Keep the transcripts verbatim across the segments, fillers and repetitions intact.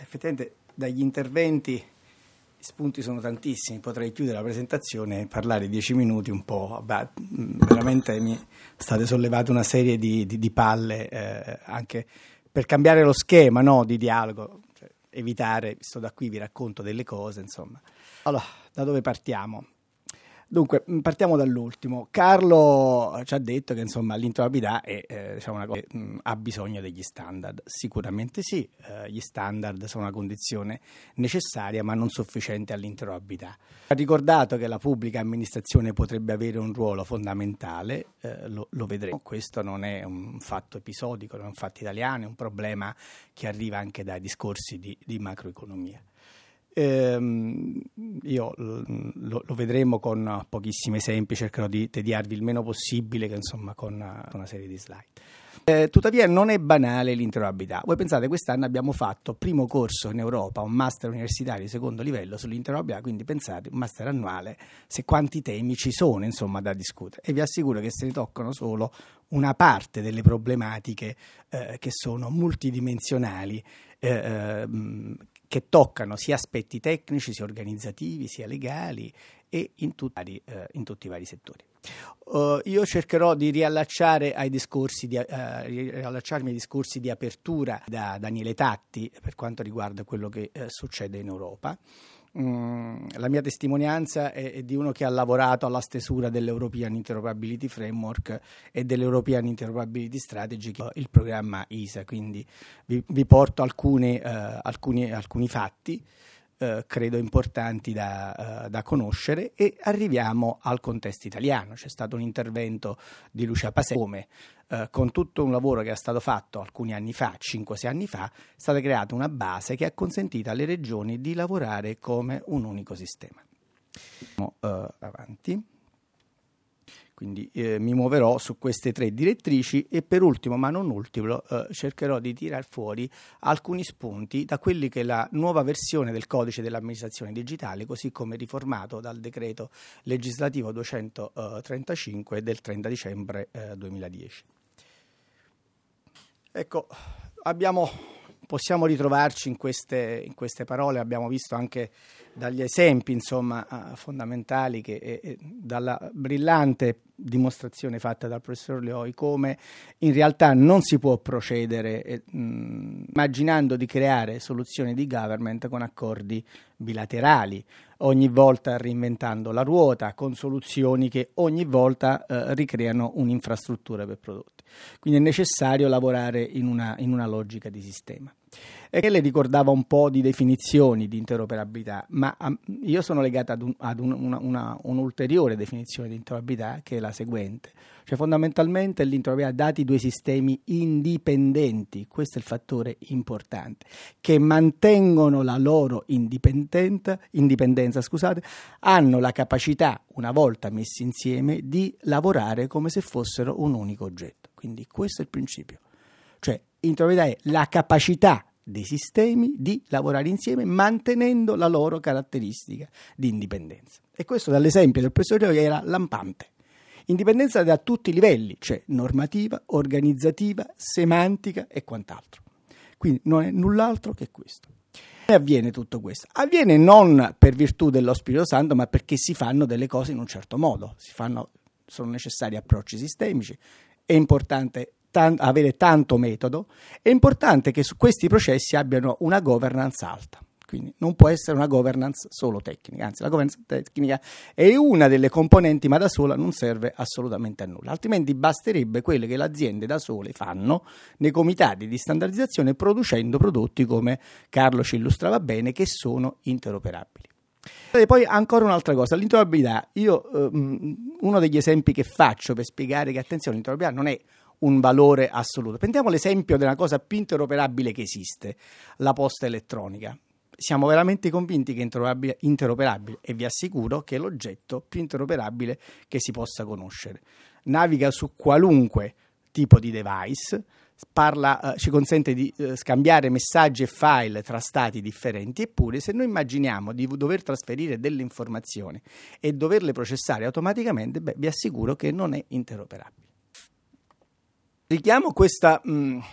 effettivamente dagli interventi gli spunti sono tantissimi, potrei chiudere la presentazione e parlare dieci minuti un po', beh, veramente mi state sollevate una serie di, di, di palle eh, anche per cambiare lo schema, no, di dialogo, cioè, evitare, visto da qui vi racconto delle cose, insomma. Allora, da dove partiamo? Dunque, partiamo dall'ultimo. Carlo ci ha detto che insomma l'introvabilità è eh, diciamo una cosa che mh, ha bisogno degli standard. Sicuramente sì, eh, gli standard sono una condizione necessaria ma non sufficiente all'introvabilità. Ha ricordato che la pubblica amministrazione potrebbe avere un ruolo fondamentale, eh, lo, lo vedremo. Questo non è un fatto episodico, non è un fatto italiano, è un problema che arriva anche dai discorsi di, di macroeconomia. Eh, io lo, lo vedremo con pochissimi esempi, cercherò di tediarvi il meno possibile, che insomma con una, una serie di slide. Eh, tuttavia non è banale l'interoperabilità. Voi pensate, quest'anno abbiamo fatto primo corso in Europa, un master universitario di secondo livello sull'interoperabilità, quindi pensate, un master annuale, se quanti temi ci sono insomma da discutere, e vi assicuro che se ne toccano solo una parte delle problematiche eh, che sono multidimensionali, eh, eh, che toccano sia aspetti tecnici, sia organizzativi, sia legali e in tutti, eh, in tutti i vari settori. Uh, io cercherò di riallacciare ai discorsi di, uh, riallacciarmi ai discorsi di apertura da Daniele Tatti per quanto riguarda quello che uh, succede in Europa. Mm, la mia testimonianza è, è di uno che ha lavorato alla stesura dell'European Interoperability Framework e dell'European Interoperability Strategy, il programma I S A, quindi vi, vi porto alcuni, uh, alcuni, alcuni fatti Uh, credo importanti da, uh, da conoscere, e arriviamo al contesto italiano. C'è stato un intervento di Lucia Pasè, come uh, con tutto un lavoro che è stato fatto alcuni anni fa, cinque sei anni fa, è stata creata una base che ha consentito alle regioni di lavorare come un unico sistema. Andiamo uh, avanti. Quindi eh, mi muoverò su queste tre direttrici e per ultimo, ma non ultimo, eh, cercherò di tirar fuori alcuni spunti da quelli che è la nuova versione del codice dell'amministrazione digitale, così come riformato dal decreto legislativo duecentotrentacinque del trenta dicembre eh, duemiladieci. Ecco, abbiamo... Possiamo ritrovarci in queste, in queste parole, abbiamo visto anche dagli esempi insomma, uh, fondamentali, che, e, e dalla brillante dimostrazione fatta dal professor Leoi, come in realtà non si può procedere eh, mh, immaginando di creare soluzioni di government con accordi bilaterali, ogni volta reinventando la ruota, con soluzioni che ogni volta eh, ricreano un'infrastruttura per prodotti. Quindi è necessario lavorare in una, in una logica di sistema. E che le ricordava un po' di definizioni di interoperabilità, ma um, io sono legato ad, un, ad un, una, una, un'ulteriore definizione di interoperabilità, che è la seguente. Cioè fondamentalmente l'interoperabilità dati due sistemi indipendenti, questo è il fattore importante, che mantengono la loro indipendenza, indipendenza scusate, hanno la capacità, una volta messi insieme, di lavorare come se fossero un unico oggetto. Quindi questo è il principio. Cioè interoperabilità è la capacità dei sistemi di lavorare insieme mantenendo la loro caratteristica di indipendenza. E questo dall'esempio del professor Leoi era lampante. Indipendenza da tutti i livelli, cioè normativa, organizzativa, semantica e quant'altro. Quindi non è null'altro che questo. E avviene tutto questo? Avviene non per virtù dello Spirito Santo, ma perché si fanno delle cose in un certo modo. Si fanno, sono necessari approcci sistemici, è importante Tan- avere tanto metodo, è importante che su questi processi abbiano una governance alta, quindi non può essere una governance solo tecnica, anzi la governance tecnica è una delle componenti, ma da sola non serve assolutamente a nulla, altrimenti basterebbe quelle che le aziende da sole fanno nei comitati di standardizzazione, producendo prodotti, come Carlo ci illustrava bene, che sono interoperabili. E poi ancora un'altra cosa, l'interoperabilità. Io um, uno degli esempi che faccio per spiegare che, attenzione, l'interoperabilità non è un valore assoluto. Prendiamo l'esempio della cosa più interoperabile che esiste, la posta elettronica. Siamo veramente convinti che è interoperabile, e vi assicuro che è l'oggetto più interoperabile che si possa conoscere. Naviga su qualunque tipo di device, parla, eh, ci consente di eh, scambiare messaggi e file tra stati differenti, eppure se noi immaginiamo di dover trasferire delle informazioni e doverle processare automaticamente, beh, vi assicuro che non è interoperabile. Richiamo questa, mh,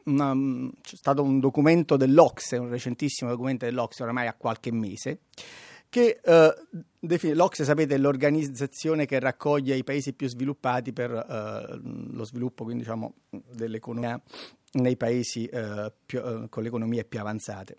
una, c'è stato un documento dell'Ocse, un recentissimo documento dell'Ocse, oramai ha qualche mese, che eh, define, l'Ocse, sapete, è l'organizzazione che raccoglie i paesi più sviluppati per eh, lo sviluppo, quindi diciamo, dell'economia nei paesi eh, più, eh, con le economie più avanzate.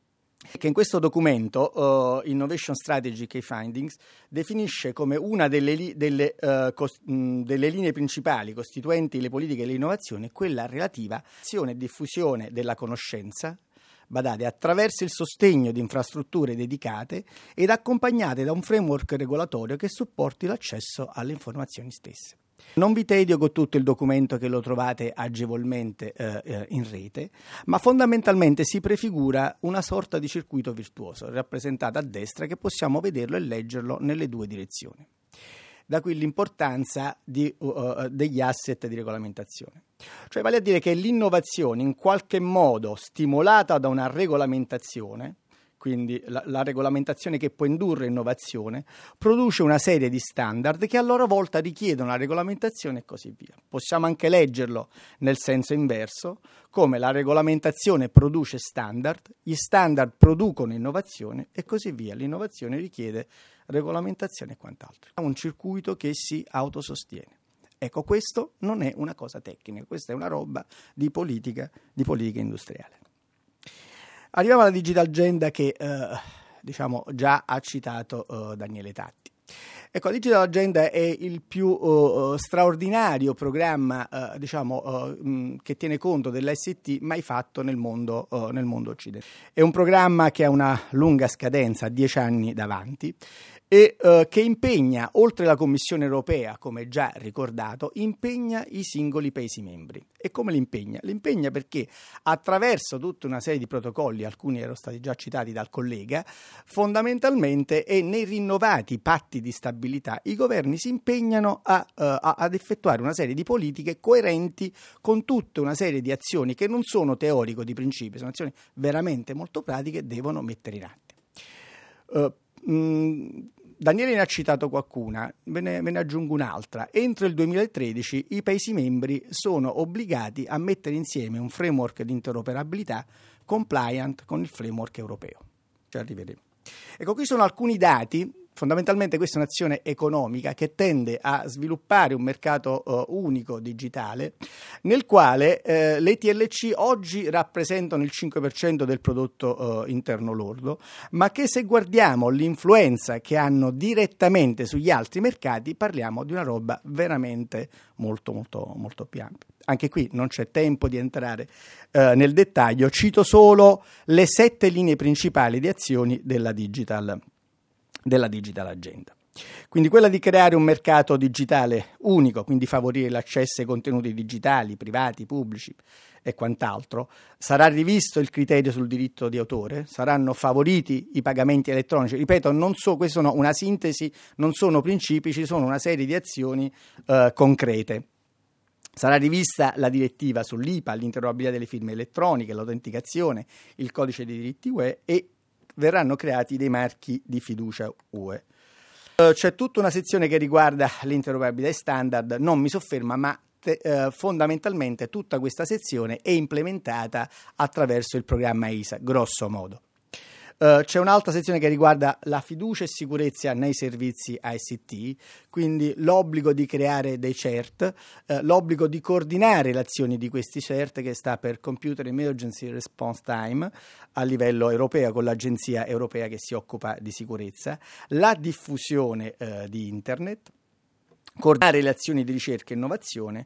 Che in questo documento uh, Innovation Strategy Key Findings definisce come una delle, li, delle, uh, cost, mh, delle linee principali costituenti le politiche dell'innovazione quella relativa all'azione e diffusione della conoscenza, badate, attraverso il sostegno di infrastrutture dedicate ed accompagnate da un framework regolatorio che supporti l'accesso alle informazioni stesse. Non vi tedio con tutto il documento, che lo trovate agevolmente eh, in rete, ma fondamentalmente si prefigura una sorta di circuito virtuoso rappresentato a destra, che possiamo vederlo e leggerlo nelle due direzioni. Da qui l'importanza di, uh, degli asset di regolamentazione. Cioè, vale a dire che l'innovazione, in qualche modo stimolata da una regolamentazione, quindi la, la regolamentazione che può indurre innovazione, produce una serie di standard che a loro volta richiedono la regolamentazione e così via. Possiamo anche leggerlo nel senso inverso, come la regolamentazione produce standard, gli standard producono innovazione e così via. L'innovazione richiede regolamentazione e quant'altro. È un circuito che si autosostiene. Ecco, questo non è una cosa tecnica, questa è una roba di politica, di politica industriale. Arriviamo alla Digital Agenda che eh, diciamo già ha citato eh, Daniele Tatti. Ecco, la Digital Agenda è il più uh, straordinario programma uh, diciamo, uh, mh, che tiene conto dell'I C T mai fatto nel mondo, uh, nel mondo occidentale. È un programma che ha una lunga scadenza, dieci anni davanti, e uh, che impegna, oltre la Commissione europea, come già ricordato, impegna i singoli Paesi membri. E come li impegna? Li impegna perché attraverso tutta una serie di protocolli, alcuni erano stati già citati dal collega, fondamentalmente e nei rinnovati patti di stabilità i governi si impegnano a, uh, a, ad effettuare una serie di politiche coerenti con tutta una serie di azioni che non sono teorico di principio, sono azioni veramente molto pratiche, devono mettere in atto. Uh, mh, Daniele ne ha citato qualcuna, ve ne, ve ne aggiungo un'altra. Entro il duemilatredici i Paesi membri sono obbligati a mettere insieme un framework di interoperabilità compliant con il framework europeo. Ci arriveremo. Ecco, qui sono alcuni dati. Fondamentalmente questa è un'azione economica che tende a sviluppare un mercato uh, unico digitale nel quale uh, le T L C oggi rappresentano il cinque per cento del prodotto uh, interno lordo, ma che se guardiamo l'influenza che hanno direttamente sugli altri mercati parliamo di una roba veramente molto molto molto più ampia. Anche qui non c'è tempo di entrare uh, nel dettaglio, cito solo le sette linee principali di azioni della digital della Digital Agenda. Quindi quella di creare un mercato digitale unico, quindi favorire l'accesso ai contenuti digitali, privati, pubblici e quant'altro. Sarà rivisto il criterio sul diritto di autore, saranno favoriti i pagamenti elettronici. Ripeto, non so, questa sono una sintesi, non sono principi, ci sono una serie di azioni eh, concrete. Sarà rivista la direttiva sull'I P A, l'interoperabilità delle firme elettroniche, l'autenticazione, il codice dei diritti U E e verranno creati dei marchi di fiducia U E. Uh, c'è tutta una sezione che riguarda l'interoperabilità standard, non mi sofferma, ma te, uh, fondamentalmente tutta questa sezione è implementata attraverso il programma I S A, grosso modo. Uh, c'è un'altra sezione che riguarda la fiducia e sicurezza nei servizi I C T, quindi l'obbligo di creare dei C E R T, uh, l'obbligo di coordinare le azioni di questi C E R T, che sta per Computer Emergency Response Time a livello europeo con l'agenzia europea che si occupa di sicurezza, la diffusione uh, di internet, coordinare le azioni di ricerca e innovazione,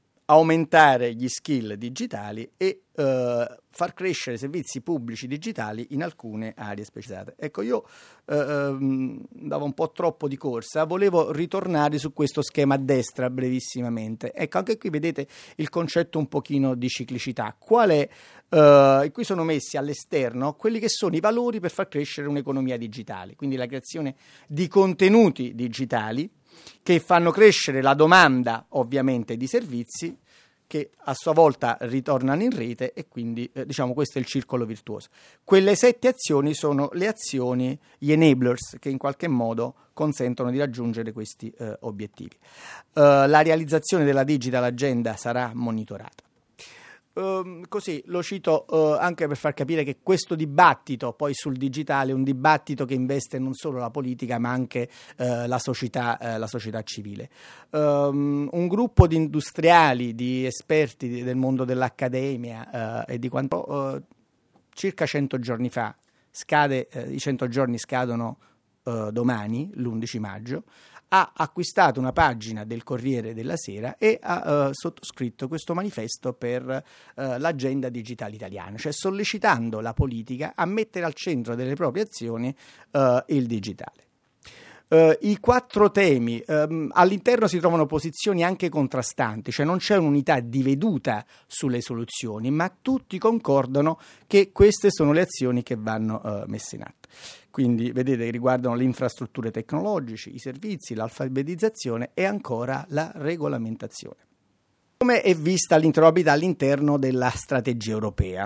aumentare gli skill digitali e uh, far crescere servizi pubblici digitali in alcune aree specializzate. Ecco, io uh, um, davo un po' troppo di corsa, volevo ritornare su questo schema a destra brevissimamente. Ecco, anche qui vedete il concetto un pochino di ciclicità. Qual è? Uh, qui sono messi all'esterno quelli che sono i valori per far crescere un'economia digitale, quindi la creazione di contenuti digitali che fanno crescere la domanda ovviamente di servizi che a sua volta ritornano in rete e quindi eh, diciamo questo è il circolo virtuoso. Quelle sette azioni sono le azioni, gli enablers che in qualche modo consentono di raggiungere questi eh, obiettivi. Uh, la realizzazione della Digital Agenda sarà monitorata. Uh, così lo cito uh, anche per far capire che questo dibattito poi sul digitale è un dibattito che investe non solo la politica ma anche uh, la società, uh, la società civile. Um, un gruppo di industriali, di esperti del mondo dell'accademia uh, e di quanto uh, circa cento giorni fa, scade, uh, i cento giorni scadono uh, domani, l'undici maggio, ha acquistato una pagina del Corriere della Sera e ha uh, sottoscritto questo manifesto per uh, l'agenda digitale italiana, cioè sollecitando la politica a mettere al centro delle proprie azioni uh, il digitale. Uh, I quattro temi, um, all'interno si trovano posizioni anche contrastanti, cioè non c'è un'unità di veduta sulle soluzioni, ma tutti concordano che queste sono le azioni che vanno uh, messe in atto. Quindi vedete che riguardano le infrastrutture tecnologiche, i servizi, l'alfabetizzazione e ancora la regolamentazione. Come è vista l'interoperabilità all'interno della strategia europea?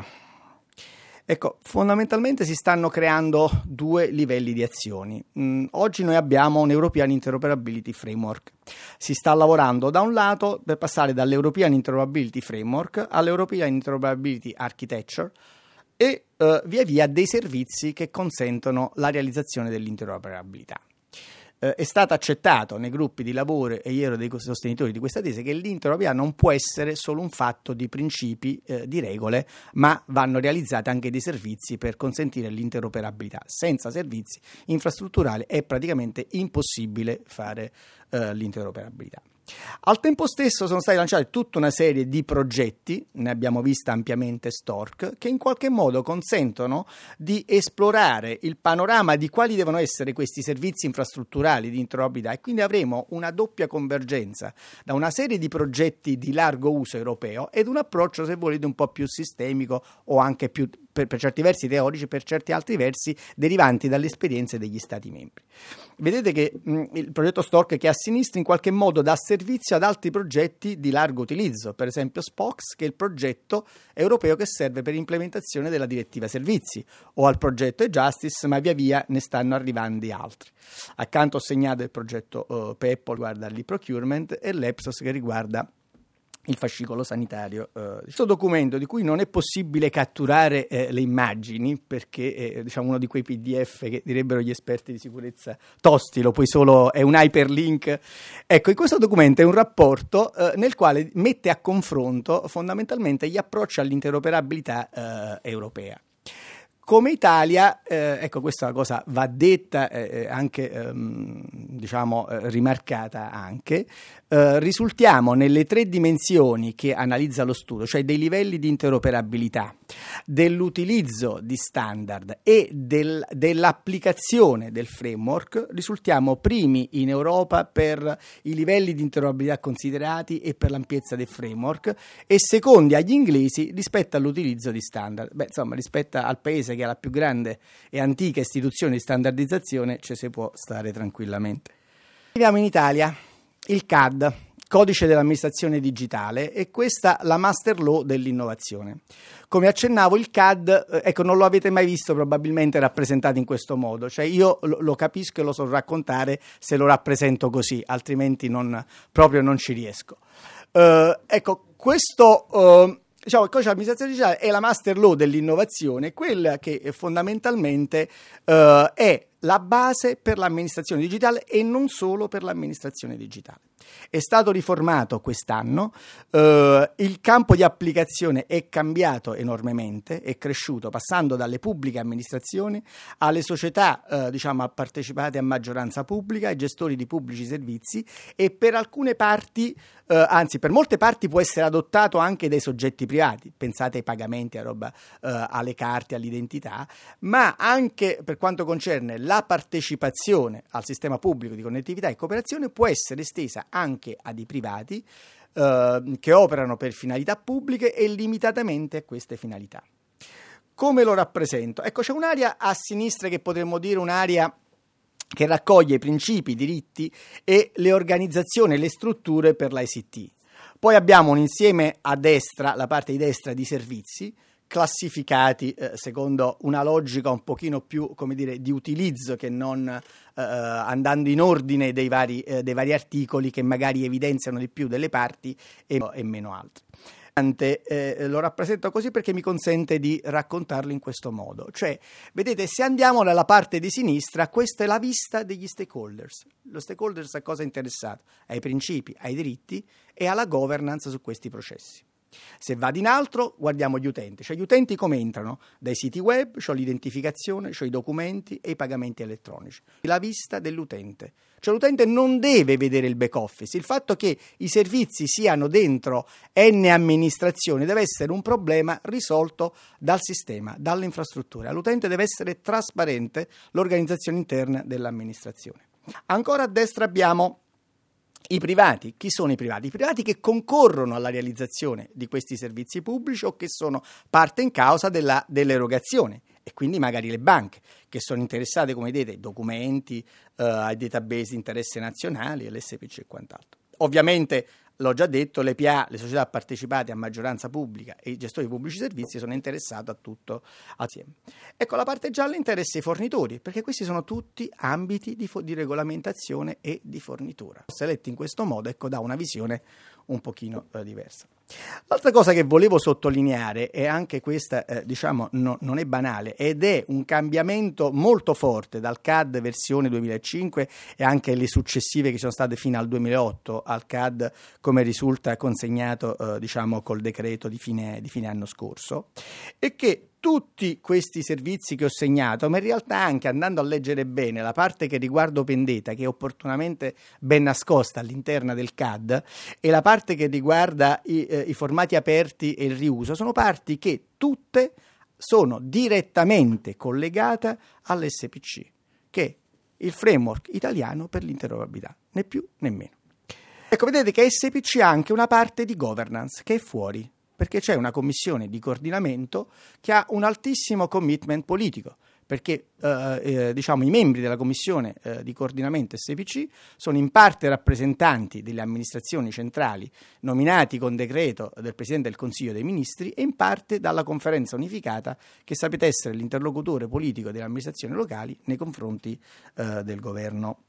Ecco, fondamentalmente si stanno creando due livelli di azioni. Mm, oggi noi abbiamo un European Interoperability Framework. Si sta lavorando da un lato per passare dall'European Interoperability Framework all'European Interoperability Architecture e uh, via via dei servizi che consentono la realizzazione dell'interoperabilità. Uh, è stato accettato nei gruppi di lavoro, e io ero dei sostenitori di questa tesi, che l'interoperabilità non può essere solo un fatto di principi, uh, di regole, ma vanno realizzati anche dei servizi per consentire l'interoperabilità. Senza servizi infrastrutturali è praticamente impossibile fare uh, l'interoperabilità. Al tempo stesso sono stati lanciati tutta una serie di progetti, ne abbiamo vista ampiamente Stork, che in qualche modo consentono di esplorare il panorama di quali devono essere questi servizi infrastrutturali di interoperabilità, e quindi avremo una doppia convergenza da una serie di progetti di largo uso europeo ed un approccio, se volete, un po' più sistemico o anche più per, per certi versi teorici, per certi altri versi derivanti dalle esperienze degli Stati membri. Vedete che mh, il progetto Stork, che è a sinistra, in qualche modo dà servizio ad altri progetti di largo utilizzo, per esempio SPOX, che è il progetto europeo che serve per l'implementazione della direttiva servizi, o al progetto e-Justice, ma via via ne stanno arrivando altri. Accanto ho segnato il progetto uh, PEPPO, che riguarda l'e-procurement, e l'EPSOS, che riguarda il fascicolo sanitario. Uh, questo documento, di cui non è possibile catturare eh, le immagini, perché è diciamo uno di quei P D F che direbbero gli esperti di sicurezza tosti, lo puoi solo, è un hyperlink. Ecco, in questo documento è un rapporto eh, nel quale mette a confronto fondamentalmente gli approcci all'interoperabilità eh, europea. Come Italia, eh, ecco, questa cosa va detta, eh, anche ehm, diciamo eh, rimarcata anche, eh, risultiamo nelle tre dimensioni che analizza lo studio, cioè dei livelli di interoperabilità, dell'utilizzo di standard e del, dell'applicazione del framework, risultiamo primi in Europa per i livelli di interoperabilità considerati e per l'ampiezza del framework, e secondi agli inglesi rispetto all'utilizzo di standard. Beh, insomma, rispetto al paese che ha la più grande e antica istituzione di standardizzazione, ci si può stare tranquillamente. Arriviamo in Italia, il C A D, Codice dell'amministrazione digitale, e questa la master law dell'innovazione. Come accennavo, il C A D, ecco, non lo avete mai visto probabilmente rappresentato in questo modo, cioè io lo, lo capisco e lo so raccontare se lo rappresento così, altrimenti non, proprio non ci riesco. Uh, ecco, questo... Uh, Diciamo, il codice dell'amministrazione digitale è la master law dell'innovazione, quella che fondamentalmente uh, è la base per l'amministrazione digitale e non solo per l'amministrazione digitale. È stato riformato quest'anno, uh, il campo di applicazione è cambiato enormemente, è cresciuto, passando dalle pubbliche amministrazioni alle società uh, diciamo partecipate a maggioranza pubblica, ai gestori di pubblici servizi, e per alcune parti, uh, anzi per molte parti, può essere adottato anche dai soggetti privati, pensate ai pagamenti, a roba, uh, alle carte, all'identità, ma anche per quanto concerne la partecipazione al sistema pubblico di connettività e cooperazione può essere estesa anche a dei privati eh, che operano per finalità pubbliche e limitatamente a queste finalità. Come lo rappresento? Ecco, c'è un'area a sinistra che potremmo dire un'area che raccoglie i principi, i diritti e le organizzazioni e le strutture per l'I C T. Poi abbiamo un insieme a destra, la parte di destra, di servizi classificati eh, secondo una logica un pochino più, come dire, di utilizzo che non eh, andando in ordine dei vari, eh, dei vari articoli che magari evidenziano di più delle parti e, e meno altre. Eh, lo rappresento così perché mi consente di raccontarlo in questo modo. Cioè, vedete, se andiamo dalla parte di sinistra, questa è la vista degli stakeholders. Lo stakeholders a cosa è interessato? Ai principi, ai diritti e alla governance su questi processi. Se vado in alto, guardiamo gli utenti, cioè gli utenti come entrano? Dai siti web, c'ho l'identificazione, c'ho i documenti e i pagamenti elettronici. La vista dell'utente, cioè l'utente non deve vedere il back office, il fatto che i servizi siano dentro N amministrazioni deve essere un problema risolto dal sistema, dalle infrastrutture. All'utente deve essere trasparente l'organizzazione interna dell'amministrazione. Ancora a destra abbiamo i privati. Chi sono i privati? I privati che concorrono alla realizzazione di questi servizi pubblici o che sono parte in causa della, dell'erogazione, e quindi magari le banche che sono interessate, come vedete, ai documenti, eh, ai database di interesse nazionali, l'S P C e quant'altro. Ovviamente, l'ho già detto, le P A, le società partecipate a maggioranza pubblica e i gestori di pubblici servizi sono interessati a tutto assieme. Ecco, la parte gialla interessa i fornitori, perché questi sono tutti ambiti di, fo- di regolamentazione e di fornitura. Se letti in questo modo, ecco, dà una visione un pochino eh, diversa. L'altra cosa che volevo sottolineare, e anche questa eh, diciamo no, non è banale, ed è un cambiamento molto forte dal C A D versione duemilacinque e anche le successive che sono state fino al duemilaotto al C A D come risulta consegnato eh, diciamo col decreto di fine, di fine anno scorso, è che tutti questi servizi che ho segnato, ma in realtà anche andando a leggere bene la parte che riguarda Open Data, che è opportunamente ben nascosta all'interno del C A D, e la parte che riguarda i, eh, i formati aperti e il riuso, sono parti che tutte sono direttamente collegate all'S P C, che è il framework italiano per l'interoperabilità, né più né meno. Ecco, vedete che S P C ha anche una parte di governance che è fuori, perché c'è una commissione di coordinamento che ha un altissimo commitment politico, perché eh, eh, diciamo i membri della commissione eh, di coordinamento S P C sono in parte rappresentanti delle amministrazioni centrali nominati con decreto del Presidente del Consiglio dei Ministri e in parte dalla conferenza unificata, che sapete essere l'interlocutore politico delle amministrazioni locali nei confronti eh, del governo.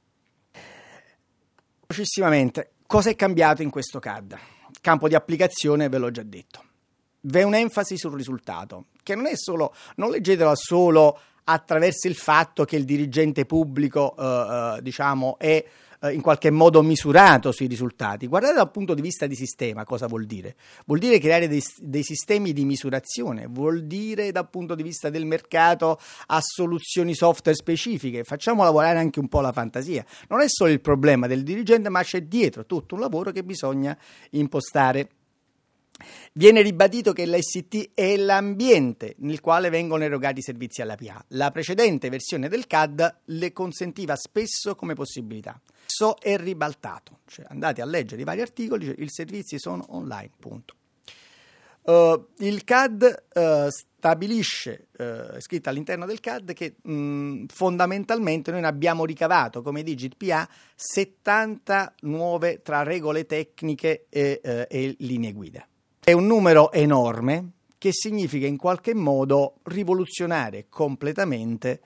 Velocissimamente, cosa è cambiato in questo C A D? Campo di applicazione ve l'ho già detto. V'è un'enfasi sul risultato, che non è solo, non leggetela solo attraverso il fatto che il dirigente pubblico eh, eh, diciamo è eh, in qualche modo misurato sui risultati. Guardate dal punto di vista di sistema cosa vuol dire. Vuol dire creare dei, dei sistemi di misurazione, vuol dire dal punto di vista del mercato a soluzioni software specifiche. Facciamo lavorare anche un po' la fantasia. Non è solo il problema del dirigente, ma c'è dietro tutto un lavoro che bisogna impostare. Viene ribadito che l'I C T è l'ambiente nel quale vengono erogati i servizi alla P A. La precedente versione del C A D le consentiva spesso come possibilità. Adesso è ribaltato, cioè andate a leggere i vari articoli, cioè, i servizi sono online, punto. Uh, il C A D uh, stabilisce, uh, è scritto all'interno del C A D, che mh, fondamentalmente noi ne abbiamo ricavato come Digit P A settanta nuove tra regole tecniche e, uh, e linee guida. È un numero enorme che significa in qualche modo rivoluzionare completamente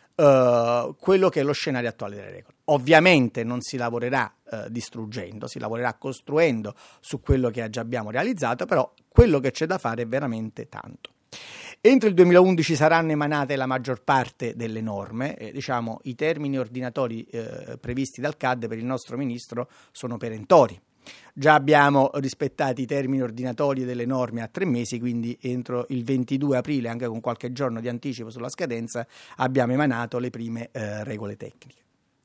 uh, quello che è lo scenario attuale delle regole. Ovviamente non si lavorerà uh, distruggendo, si lavorerà costruendo su quello che già abbiamo realizzato, però quello che c'è da fare è veramente tanto. Entro il duemilaundici saranno emanate la maggior parte delle norme, eh, diciamo i termini ordinatori eh, previsti dal C A D per il nostro ministro sono perentori. Già abbiamo rispettato i termini ordinatori delle norme a tre mesi, quindi entro il ventidue aprile, anche con qualche giorno di anticipo sulla scadenza, abbiamo emanato le prime eh, regole tecniche.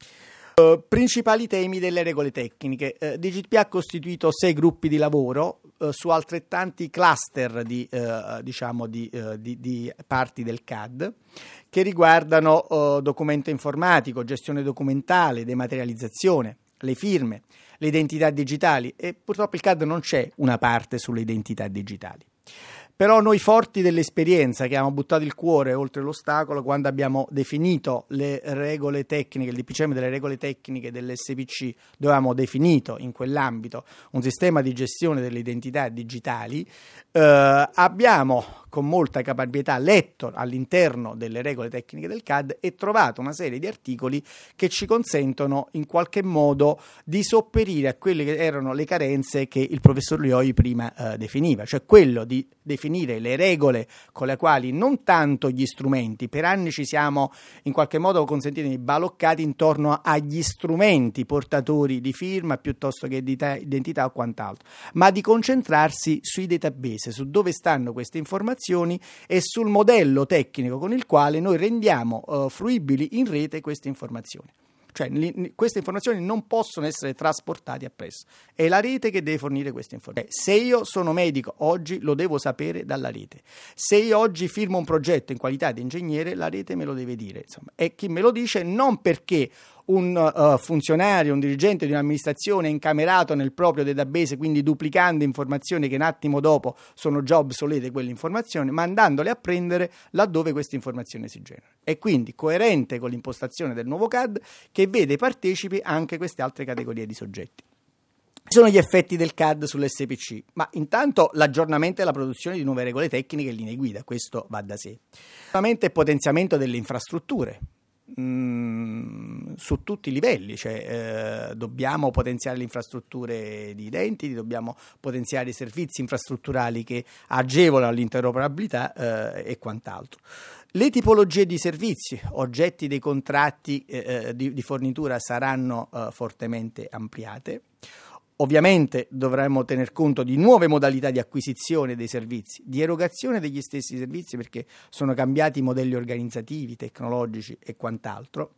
Uh, principali temi delle regole tecniche. Uh, Digit P A ha costituito sei gruppi di lavoro uh, su altrettanti cluster di, uh, diciamo di, uh, di, di parti del C A D che riguardano uh, documento informatico, gestione documentale, dematerializzazione, le firme, le identità digitali, e purtroppo il C A D non c'è una parte sulle identità digitali. Però noi, forti dell'esperienza, che abbiamo buttato il cuore oltre l'ostacolo quando abbiamo definito le regole tecniche, il D P C M delle regole tecniche dell'S P C, dove abbiamo definito in quell'ambito un sistema di gestione delle identità digitali, eh, abbiamo con molta caparbietà letto all'interno delle regole tecniche del C A D e trovato una serie di articoli che ci consentono in qualche modo di sopperire a quelle che erano le carenze che il professor Lioi prima eh, definiva, cioè quello di definire le regole con le quali non tanto gli strumenti, per anni ci siamo in qualche modo, consentitemi, baloccati intorno agli strumenti portatori di firma piuttosto che di identità o quant'altro, ma di concentrarsi sui database, su dove stanno queste informazioni e sul modello tecnico con il quale noi rendiamo uh, fruibili in rete queste informazioni. Cioè li, queste informazioni non possono essere trasportate appresso, è la rete che deve fornire queste informazioni. Se io sono medico oggi lo devo sapere dalla rete, se io oggi firmo un progetto in qualità di ingegnere la rete me lo deve dire, insomma. E chi me lo dice non perché un uh, funzionario, un dirigente di un'amministrazione è incamerato nel proprio database, quindi duplicando informazioni che un attimo dopo sono già obsolete quelle informazioni, ma andandole a prendere laddove queste informazioni si generano. E quindi coerente con l'impostazione del nuovo C A D che vede partecipi anche queste altre categorie di soggetti. Ci sono gli effetti del C A D sull'S P C, ma intanto l'aggiornamento e la produzione di nuove regole tecniche e linee guida, questo va da sé. Sicuramente il potenziamento delle infrastrutture, su tutti i livelli, cioè eh, dobbiamo potenziare le infrastrutture di identity, dobbiamo potenziare i servizi infrastrutturali che agevolano l'interoperabilità eh, e quant'altro. Le tipologie di servizi, oggetti dei contratti eh, di, di fornitura saranno eh, fortemente ampliate. Ovviamente dovremo tener conto di nuove modalità di acquisizione dei servizi, di erogazione degli stessi servizi perché sono cambiati i modelli organizzativi, tecnologici e quant'altro,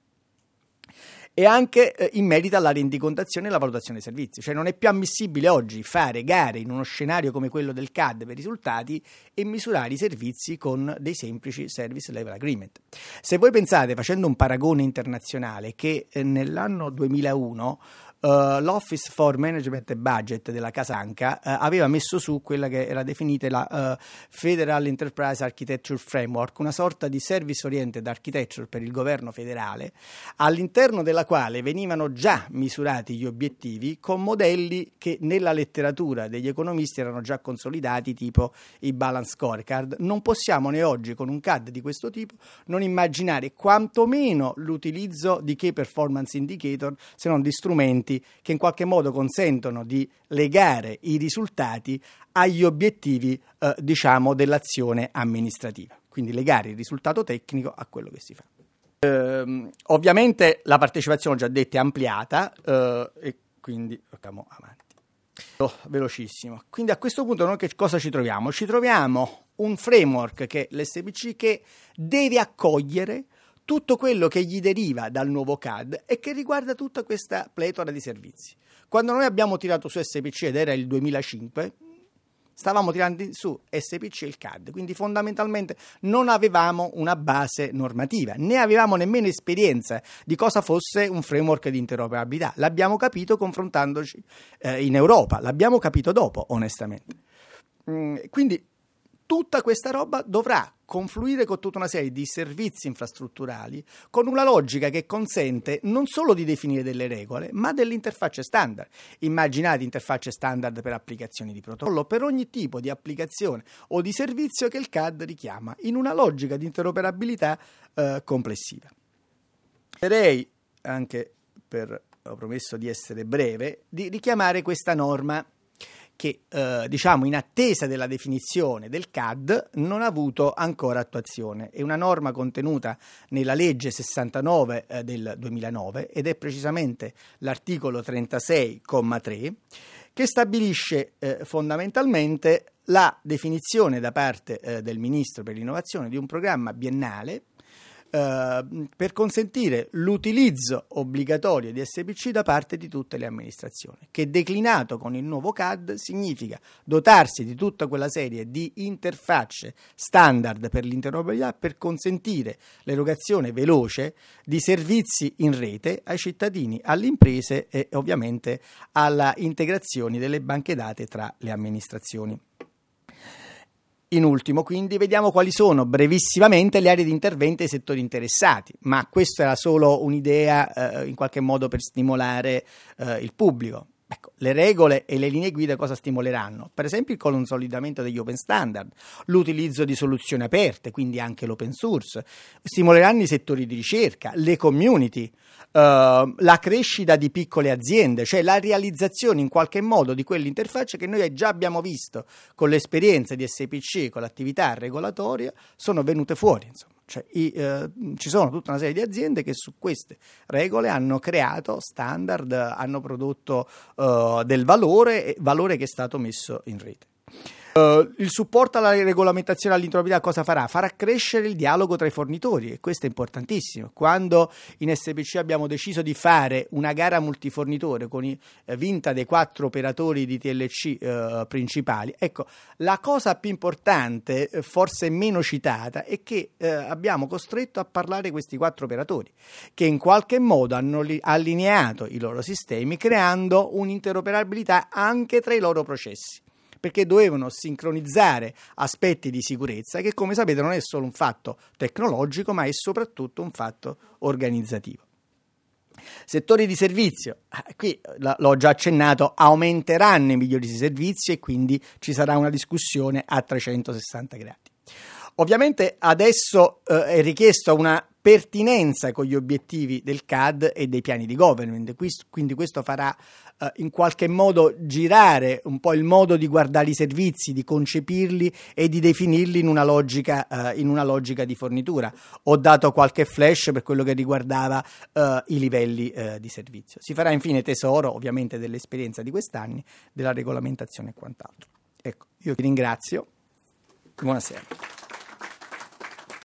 e anche eh, in merito alla rendicontazione e alla valutazione dei servizi. Cioè non è più ammissibile oggi fare gare in uno scenario come quello del C A D per risultati e misurare i servizi con dei semplici service level agreement. Se voi pensate, facendo un paragone internazionale, che eh, nell'anno duemilauno Uh, l'Office for Management and Budget della Casa Anca uh, aveva messo su quella che era definita la uh, Federal Enterprise Architecture Framework, una sorta di service oriented architecture per il governo federale, all'interno della quale venivano già misurati gli obiettivi con modelli che nella letteratura degli economisti erano già consolidati, tipo i balance scorecard. Non possiamo né oggi con un C A D di questo tipo non immaginare quantomeno l'utilizzo di key performance indicator, se non di strumenti che in qualche modo consentono di legare i risultati agli obiettivi eh, diciamo dell'azione amministrativa, quindi legare il risultato tecnico a quello che si fa. Eh, ovviamente la partecipazione, ho già detto, è ampliata eh, e quindi andiamo avanti. Oh, velocissimo. Quindi a questo punto noi che cosa ci troviamo? Ci troviamo un framework che è l'S P C che deve accogliere tutto quello che gli deriva dal nuovo C A D e che riguarda tutta questa pletora di servizi. Quando noi abbiamo tirato su S P C ed era il duemilacinque, stavamo tirando su S P C e il C A D, quindi fondamentalmente non avevamo una base normativa, né avevamo nemmeno esperienza di cosa fosse un framework di interoperabilità. L'abbiamo capito confrontandoci eh, in Europa, l'abbiamo capito dopo, onestamente. Mm, quindi tutta questa roba dovrà confluire con tutta una serie di servizi infrastrutturali con una logica che consente non solo di definire delle regole, ma delle interfacce standard. Immaginate interfacce standard per applicazioni di protocollo, per ogni tipo di applicazione o di servizio che il C A D richiama, in una logica di interoperabilità eh, complessiva. Direi, anche per, ho promesso di essere breve, di richiamare questa norma che eh, diciamo in attesa della definizione del C A D non ha avuto ancora attuazione. È una norma contenuta nella legge sessantanove eh, del duemilanove ed è precisamente l'articolo trentasei comma tre che stabilisce eh, fondamentalmente la definizione da parte eh, del Ministro per l'innovazione di un programma biennale Uh, per consentire l'utilizzo obbligatorio di S P C da parte di tutte le amministrazioni, che declinato con il nuovo C A D significa dotarsi di tutta quella serie di interfacce standard per l'interoperabilità per consentire l'erogazione veloce di servizi in rete ai cittadini, alle imprese e ovviamente alla integrazione delle banche dati tra le amministrazioni. In ultimo, quindi, vediamo quali sono brevissimamente le aree di intervento e i settori interessati, ma questo era solo un'idea eh, in qualche modo per stimolare eh, il pubblico. Ecco, le regole e le linee guida cosa stimoleranno? Per esempio il consolidamento degli open standard, l'utilizzo di soluzioni aperte, quindi anche l'open source, stimoleranno i settori di ricerca, le community, uh, la crescita di piccole aziende, cioè la realizzazione in qualche modo di quell'interfaccia che noi già abbiamo visto con l'esperienza di S P C, con l'attività regolatoria, sono venute fuori, insomma. Cioè, i, eh, ci sono tutta una serie di aziende che su queste regole hanno creato standard, hanno prodotto uh, del valore, valore che è stato messo in rete. Uh, il supporto alla regolamentazione all'interoperabilità cosa farà? Farà crescere il dialogo tra i fornitori e questo è importantissimo. Quando in S P C abbiamo deciso di fare una gara multifornitore con i, eh, vinta dei quattro operatori di T L C eh, principali, ecco, la cosa più importante, eh, forse meno citata, è che eh, abbiamo costretto a parlare questi quattro operatori che in qualche modo hanno li- allineato i loro sistemi creando un'interoperabilità anche tra i loro processi, perché dovevano sincronizzare aspetti di sicurezza che, come sapete, non è solo un fatto tecnologico, ma è soprattutto un fatto organizzativo. Settori di servizio, qui l'ho già accennato, aumenteranno i migliori servizi e quindi ci sarà una discussione a trecentosessanta gradi. Ovviamente adesso eh, è richiesto una pertinenza con gli obiettivi del C A D e dei piani di government, quindi questo farà eh, in qualche modo girare un po' il modo di guardare i servizi, di concepirli e di definirli in una logica, eh, in una logica di fornitura. Ho dato qualche flash per quello che riguardava eh, i livelli eh, di servizio. Si farà infine tesoro ovviamente dell'esperienza di quest'anni, della regolamentazione e quant'altro. Ecco, io ti ringrazio. Buonasera.